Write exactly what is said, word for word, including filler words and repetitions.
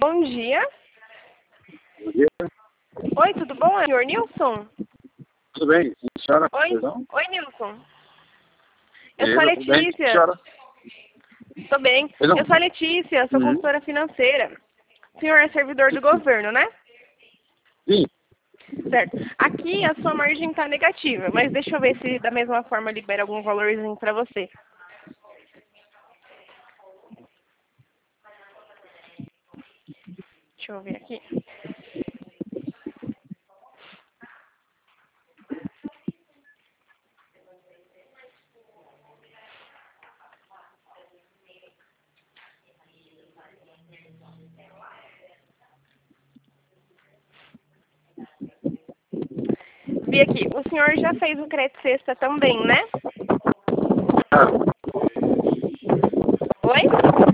Bom dia. Bom dia. Oi, tudo bom? É o senhor Nilson? Tudo bem? Senhora? Oi, Perdão? Oi Nilson. Eu Beleza, sou a tudo bem? Letícia. Senhora? Tô bem. Perdão? Eu sou a Letícia, sou Uhum. consultora financeira. O senhor é servidor do governo, né? Sim. Certo. Aqui a sua margem está negativa, mas deixa eu ver se da mesma forma libera algum valorzinho para você. Deixa eu ver aqui. Vi aqui, o senhor já fez o crédito sexta também, né? Ah, Oi?